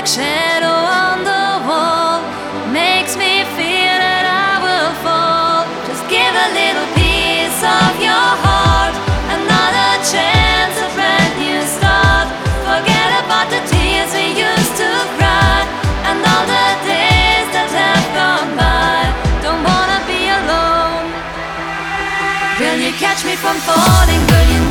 like shadow on the wall, makes me feel that I will fall. Just give a little piece of your heart, another chance, a brand new start. Forget about the tears we used to cry, and all the days that have gone by. Don't wanna be alone. Will you catch me from falling? Will you